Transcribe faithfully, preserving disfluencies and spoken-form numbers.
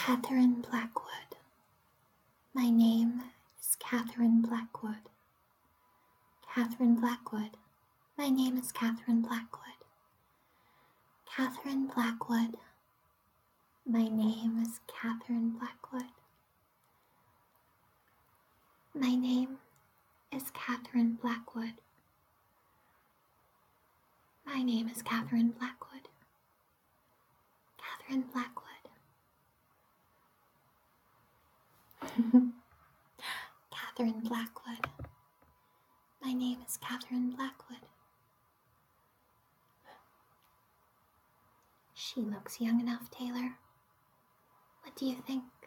Catherine Blackwood. My name is Catherine Blackwood. Catherine Blackwood. My name is Catherine Blackwood. Catherine Blackwood. My name is Catherine Blackwood. My name is Catherine Blackwood. My name is Catherine Blackwood. Catherine Blackwood. Catherine Blackwood. My name is Catherine Blackwood. She looks young enough, Taylor. What do you think?